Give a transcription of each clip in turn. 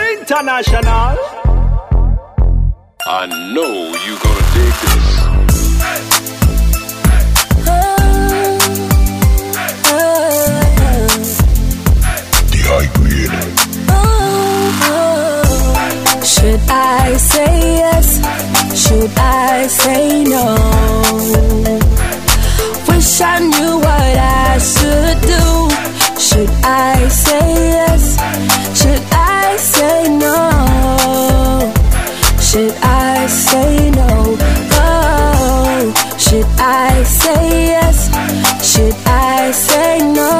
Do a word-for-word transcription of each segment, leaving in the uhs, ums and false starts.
International. I know you gonna dig this. The High Grade. Should I say yes? Should I say no? Wish I knew what I should do. Should I say yes? Should I say no? Should I say no? Oh, should I say yes? Should I say no?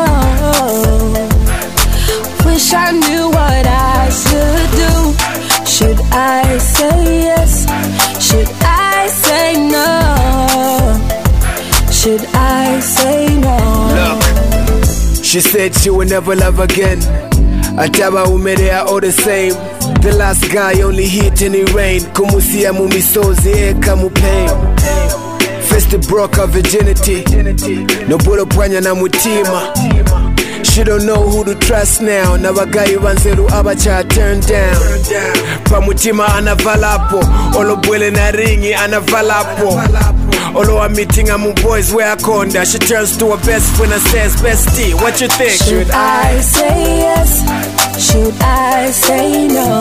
Wish I knew what I should do. Should I say yes? Should I say no? Should I say no? Look, she said she would never love again. Ataba umere are all the same. The last guy only hit in the rain. Kumusia mumisozi eka mu pain. First broke her virginity. No bolo pwanya na mutima. She don't know who to trust now. Nabagayi banzeru abacha turn down. Pamutima anavalapo. Olo bwele na ringi anavalapo. Olo a meeting amu boys where I conda. She turns to her best friend and says, bestie, what you think? Should I say yes? Should I say no?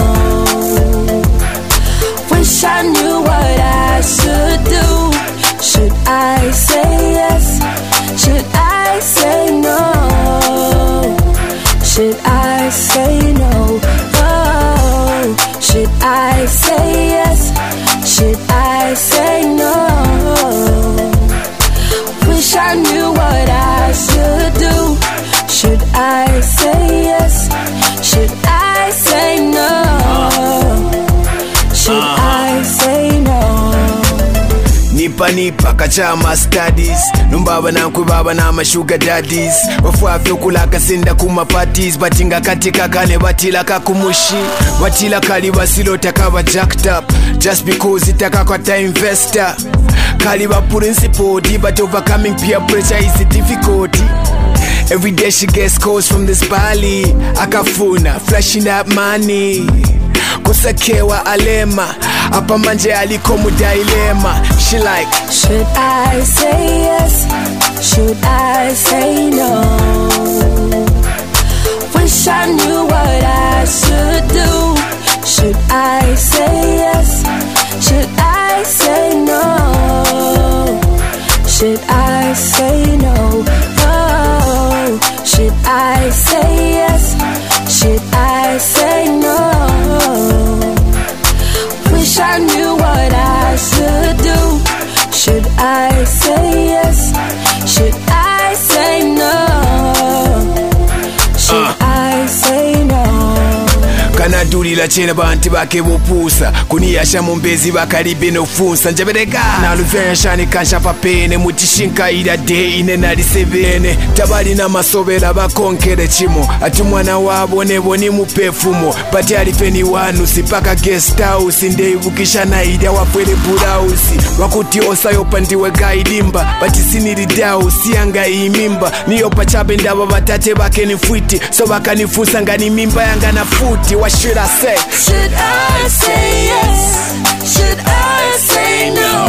Wish I knew what I should do. Should I say yes? Should I say no? Should I say no? Oh, should I say yes? Should I say no? Wish I knew what I should do. Should I say yes? Should I say no? Should I say no? Nipa nipa kachama studies. Numbaba na nkubaba na ma sugar daddies. Wafuafyo kulaka sinda kuma parties. Batinga katika kane batila kakumushi. Batila kali basilo takaba jacked up. Just because itaka kwa ta investor. Kaliba principle, but overcoming peer pressure is a difficulty. Every day she gets calls from this Bali. Akafuna, flashing up money. Kusakewa alema. Apa manje aliko mu dilemma. She like, should I say yes? Should I say no? Wish I knew what I should do. Should I say yes? Should I say no? Should I say no? Oh, should I say yes? Should I say no? Wish I knew what I should do. Should I say yes? Should I say no? Should uh. I say no? Kanadulila chena banti bake bupusa. Kuniyasha mumbezi bakalibe no funsa. Njabereka na luvensha ni kansha papene. Mutishinka ida de ine nari sevene. Tabali na masobela bakonkere chimo. Ati mwana wabo nebo ni mupefumo. Bati alifeni wanu sipaka guest house. Ndei bukisha na ida wapwele burausi. Wakuti osa yopandiwe gaidimba. Bati siniri dao sianga imimba. Niyo pachabe ndaba batate bake ni fuiti. So baka nifusa ngani mimba yanga na futi. What should I say? Should I say yes? Should I say no?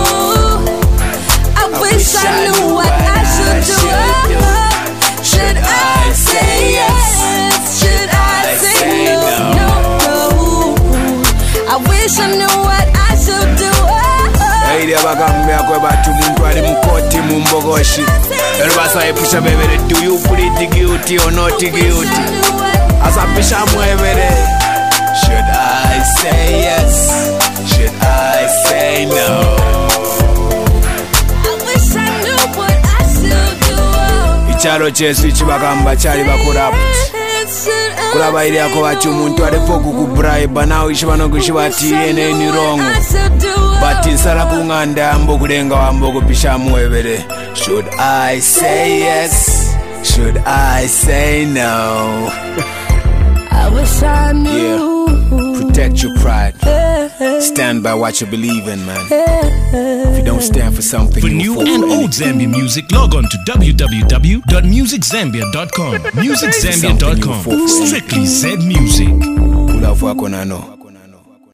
I wish I knew what I should do. Should I say yes? Should I say no? No, no. I wish I knew what I should do. Hey, there bagambia kwe batu muntu ali mkoti mumbogoshi. Elbasa epusha bebere, do you plead guilty or not guilty? Asapisha mwevere. Should I say yes? Should I say no? I wish I knew what I should do. Icharo chesu ichibagamba chali bakurapu. Kulaba ili yako wachi umuntu alifoku kubraiba na uishibano kushibati ene ni rongo. Bati nsala kunganda ambo kulenga wambo kupisha mwevere. Should I say yes? Should I say no? I wish I knew. Yeah. Protect your pride. Stand by what you believe in, man. If you don't stand for something, for new and old Zambia music, log on to w w w dot music zambia dot com. music zambia dot com. Strictly Z Music. wako nano.